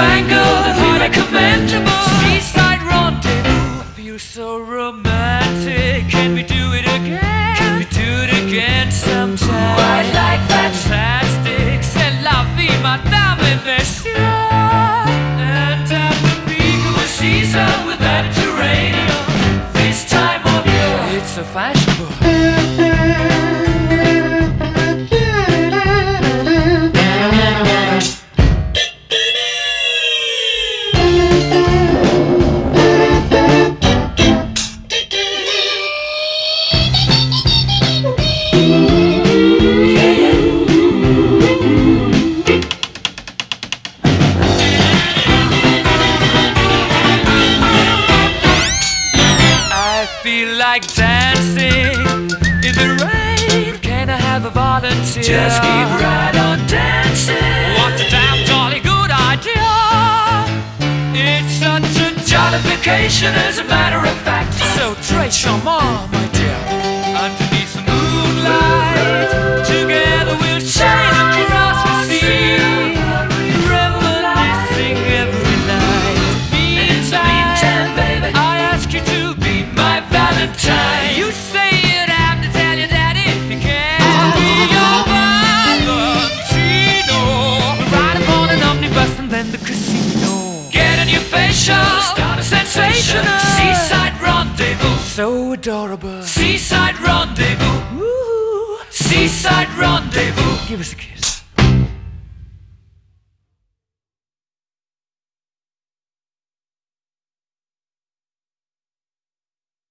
newfangled and highly commendable. Seaside rendezvous, I feel so romantic. Can we do it again? Can we do it again sometime? I'd like fantastic. C'est la vie, madame et messieurs. And at the peak of the season with Mediterranean, this time of year, it's so fashionable. I feel like dancing in the rain. Can I have a volunteer? Just keep right on dancing. What a damn jolly good idea. It's such a jollification, as a matter of fact. So très charmant, my dear. Underneath the moonlight, together we'll sail across the sea, reminiscing every night. Meantime, baby, I ask you to be my Valentine. You say you'd have to tell your daddy if you can. I'll be your Valentino. Ride upon an omnibus and then the casino. Get a new facial, start a sensation. Seaside rendezvous, so adorable. Seaside rendezvous, woo. Seaside rendezvous, give us a kiss.